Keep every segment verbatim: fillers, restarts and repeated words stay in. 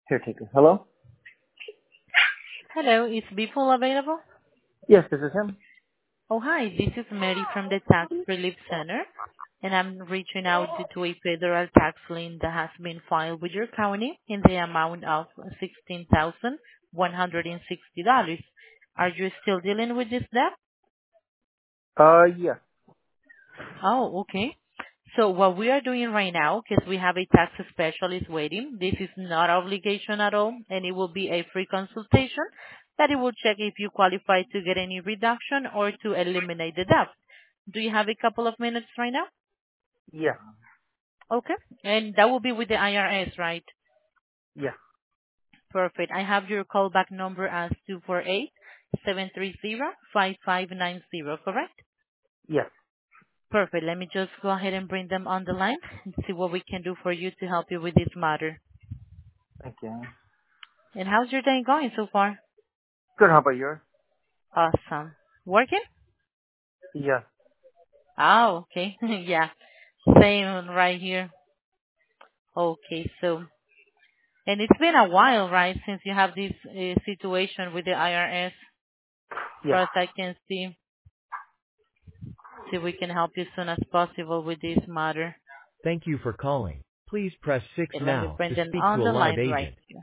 Here, take it. Hello? Hello, is Bipul available? Yes, this is him. Oh, hi. This is Mary from the Tax Relief Center, and I'm reaching out due to a federal tax lien that has been filed with your county in the amount of sixteen thousand one hundred sixty dollars. Are you still dealing with this debt? Uh, yeah. Oh, okay. So what we are doing right now, because we have a tax specialist waiting, this is not obligation at all, and it will be a free consultation that it will check if you qualify to get any reduction or to eliminate the debt. Do you have a couple of minutes right now? Yeah. Okay. And that will be with the I R S, right? Yeah. Perfect. I have your callback number as two four eight seven three zero five five nine zero, correct? Yes. Perfect. Let me just go ahead and bring them on the line and see what we can do for you to help you with this matter. Thank you. And how's your day going so far? Good, how about yours? Awesome. Working? Yeah. Oh, okay. Yeah. Same right here. Okay, so, and it's been a while, right, since you have this uh, situation with the I R S, Yeah. far as I can see. See if we can help you as soon as possible with this matter. Thank you for calling. Please press six And let me now bring to them speak on to a the live line right agent. here.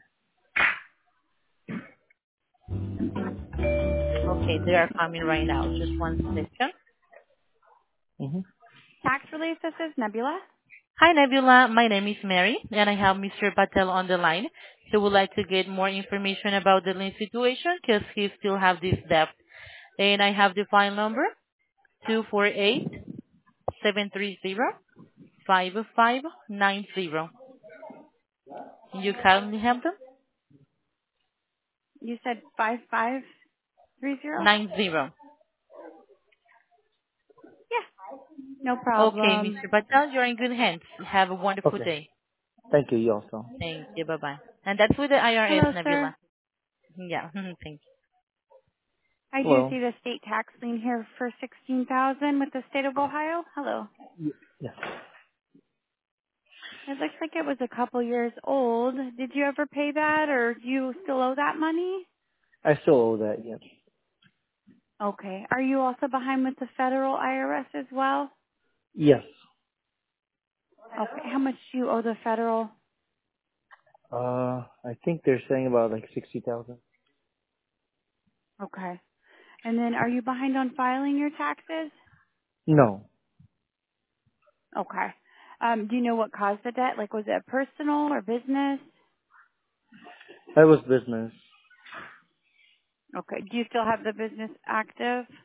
Okay, they are coming right now. Just one second. Mm-hmm. Tax relief, this is Nebula. Hi, Nebula. My name is Mary, and I have Mister Patel on the line. He would like to get more information about the lien situation because he still have this debt. And I have the file number two four eight seven three zero five five nine zero. You currently have them? You said five five three zero? Nine zero. Yeah, no Okay, problem. Mister Patel, you're in good hands. Have a wonderful Okay. day. Thank you, you also. Thank you. Bye-bye. And that's with the I R S, Hello, sir. Nebula. Yeah, thank I do Hello. see the state tax lien here for sixteen thousand with the state of Ohio. Hello. Y- Yes. It looks like it was a couple years old. Did you ever pay that, or do you still owe that money? I still owe that, yes. Okay. Are you also behind with the federal I R S as well? Yes. Okay. How much do you owe the federal? Uh, I think they're saying about like sixty thousand. Okay. And then are you behind on filing your taxes? No. Okay. Um, do you know what caused the debt? Like, was it personal or business? That was business. Okay. Do you still have the business active?